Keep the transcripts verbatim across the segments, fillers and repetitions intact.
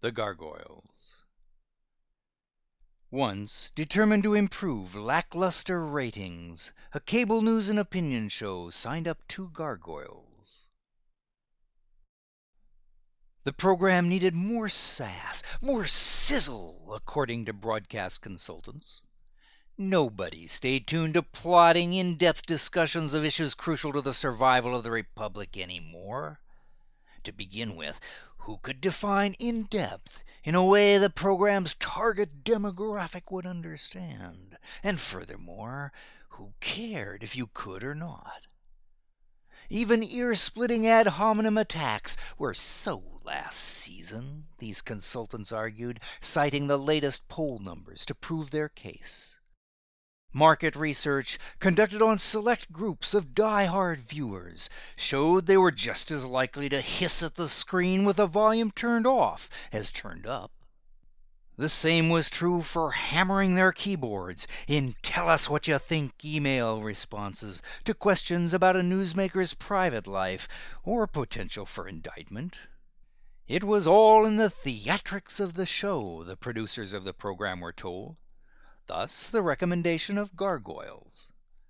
The Gargoyles. Once, determined to improve lackluster ratings, a cable news and opinion show signed up two gargoyles. The program needed more sass, more sizzle, according to broadcast consultants. Nobody stayed tuned to plodding, in-depth discussions of issues crucial to the survival of the Republic anymore. To begin with, who could define in-depth in a way the program's target demographic would understand? And furthermore, who cared if you could or not? Even ear-splitting ad hominem attacks were so last season, these consultants argued, citing the latest poll numbers to prove their case. Market research, conducted on select groups of die-hard viewers, showed they were just as likely to hiss at the screen with the volume turned off as turned up. The same was true for hammering their keyboards in tell-us-what-you-think email responses to questions about a newsmaker's private life or potential for indictment. It was all in the theatrics of the show, the producers of the program were told. Thus, the recommendation of Gargoyles.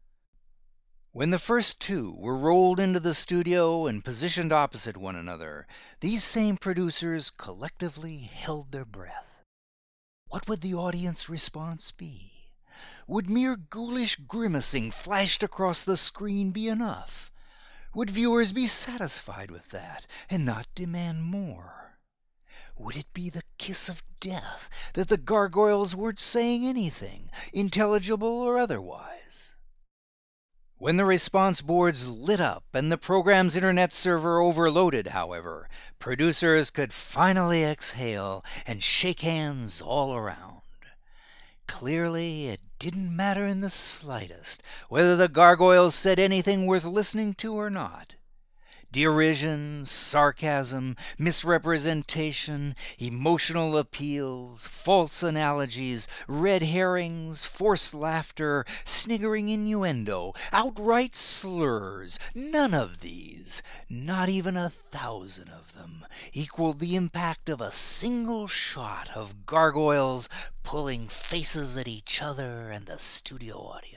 When the first two were rolled into the studio and positioned opposite one another, these same producers collectively held their breath. What would the audience response be? Would mere ghoulish grimacing flashed across the screen be enough? Would viewers be satisfied with that and not demand more? Would it be the kiss of death that the gargoyles weren't saying anything, intelligible or otherwise? When the response boards lit up and the program's internet server overloaded, however, producers could finally exhale and shake hands all around. Clearly, it didn't matter in the slightest whether the gargoyles said anything worth listening to or not. Derision, sarcasm, misrepresentation, emotional appeals, false analogies, red herrings, forced laughter, sniggering innuendo, outright slurs, none of these, not even a thousand of them, equaled the impact of a single shot of gargoyles pulling faces at each other and the studio audience.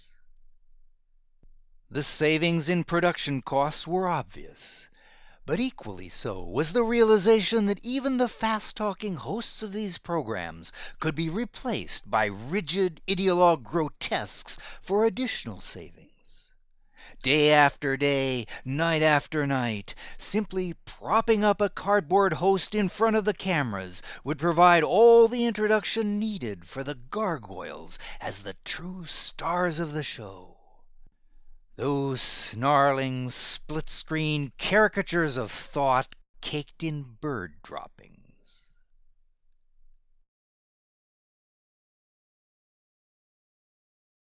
The savings in production costs were obvious, but equally so was the realization that even the fast-talking hosts of these programs could be replaced by rigid ideologue grotesques for additional savings. Day after day, night after night, simply propping up a cardboard host in front of the cameras would provide all the introduction needed for the gargoyles as the true stars of the show. Those snarling, split-screen caricatures of thought caked in bird droppings.